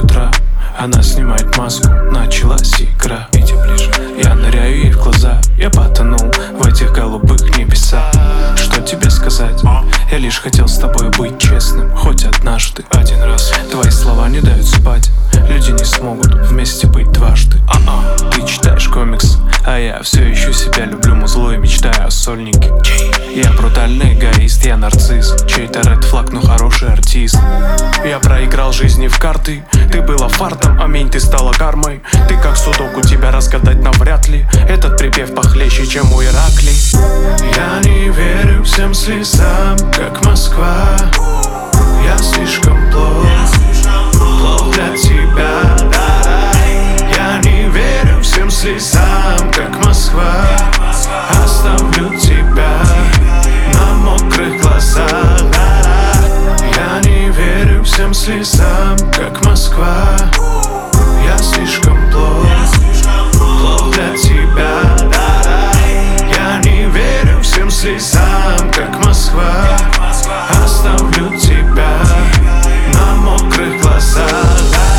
утра, она снимает маску, началась игра. Иди ближе, я ныряю ей в глаза. Я потонул в этих голубых небесах. Что тебе сказать? Я лишь хотел с тобой быть честным. Хоть однажды, один раз. Твои слова не дают спать. Люди не смогут вместе быть дважды. Ты читаешь комикс, а я все еще себя люблю музло и мечтаю о сольнике. Я брутальный эгоист, я нарцисс. Чей-то ред флаг, но хороший артист. Я проиграл жизни в карты. Ты была фартом, аминь, ты стала кармой. Ты как судоку, тебя разгадать навряд ли. Этот припев похлеще, чем у Иракли. Я не верю всем слезам, как Москва. Я слишком плох для тебя. Я не верю всем слезам, как Москва. Оставлю тебя на мокрых глазах. Я не верю всем слезам, как Москва. Я слишком плох для тебя. Я не верю всем слезам, как Москва. Оставлю тебя на мокрых глазах.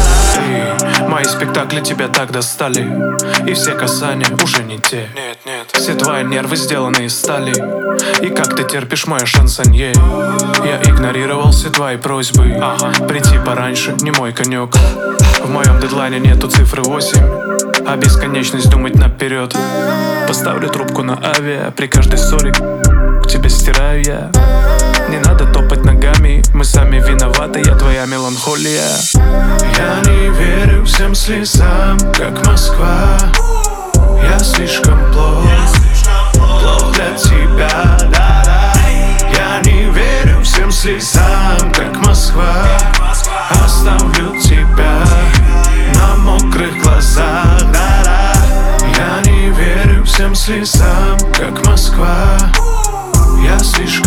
Мои спектакли тебя так достали, и все касания уже не те. Все твои нервы сделаны из стали. И как ты терпишь мое шансонье? Я игнорировал все твои просьбы. Прийти пораньше не мой конек. В моем дедлайне нету цифры 8, а бесконечность думать наперед. Поставлю трубку на авиа при каждой ссоре. К тебе стираю я. Не надо топать ногами, мы сами виноваты, я твоя меланхолия. Я не верю всем слезам, как Москва. Я слишком плох для тебя. Я не верю всем слезам, как Москва. Оставлю тебя на мокрых глазах. Я не верю всем слезам, как Москва. Я слишком